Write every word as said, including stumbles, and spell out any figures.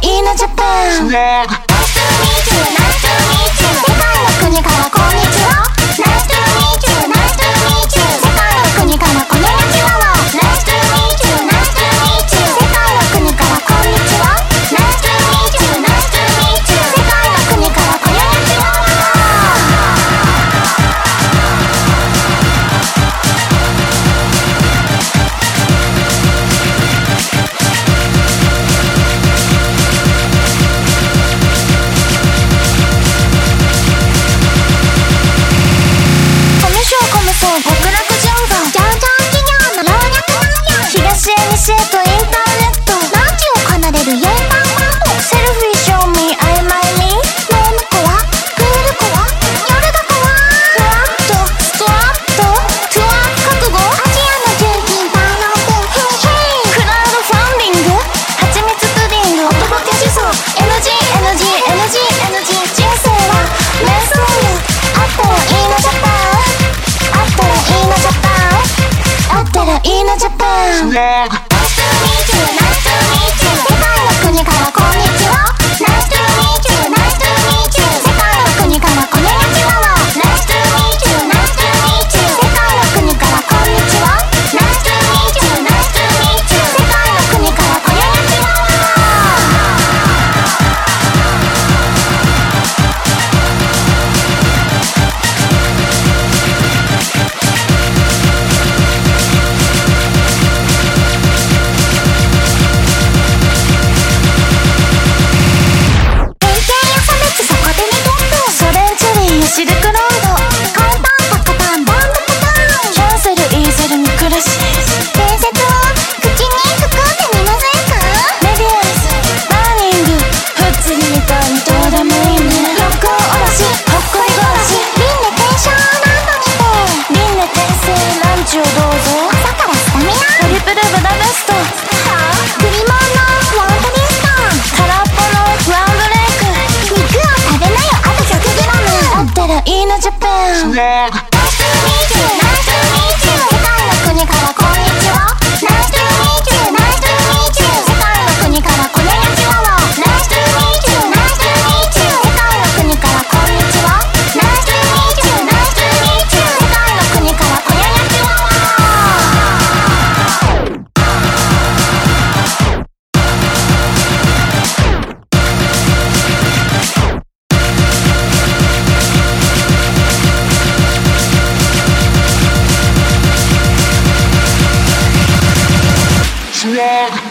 いなジャパン。Nice to meet you, nice to meet you。 世界の国からこんにちは。Nice to meet you, nice to meet you。 世界の国からこんにちは。Nice to meet you, nice to meet you。 世界の国からこんにちは。Nice to meet you, nice to meet you。 世界の国からこんにちは。極楽順番上場企業の老若男女。東へ西へとインターネット。ランチを奏でるイエイパンパンド。セルフィーショーミーアイマイミー。飲む子は食える子は夜が子はふわっとストラットトゥアーク覚悟。アジアの純金パーナンプンヘイ。クラウドファンディングはちみつプディング。おとぼけ思想 エヌジーエヌジーエヌジーエヌジー。人生は瞑想よ。あったらいいなジャパン。あったらいいなジャパン。あったらいいなジャパン。Nice to meet you, nice to meet you。 世界の国からこんにちは。Nice to meet you, nice to meet you。 世界の国からこんにちは。Nice to meet you, nice to meet you。 世界の国からこんにちは。Nice to meet you, nice to meet you。 世界の国からこんにちは。シルクロード簡単パカパンバンドパターン。キャンセルイーゼルに暮らし伝説を口に含んでみませんか。メビウスバーニング普通にみたいにどうでもいいね。六甲おろしほっこりごろし。輪廻転生何度来て輪廻転生ランチをどうぞ。朝からスタミナトリプルブダベスト。グリモンのワントリストン。空っぽのワンブレイク。肉を食べなよあとひゃくグラム。あったらいいなジャパン。Nice to meet you, nice to meet you。 世界の国からこんにちは。Nice to meet you, nice to meet you。 世界の国からこんにちは。Nice to meet you, nice to meet you。 世界の国からこんにちは。Nice to meet you, nice to meet you。 世界の国からこんにちは。 Swag.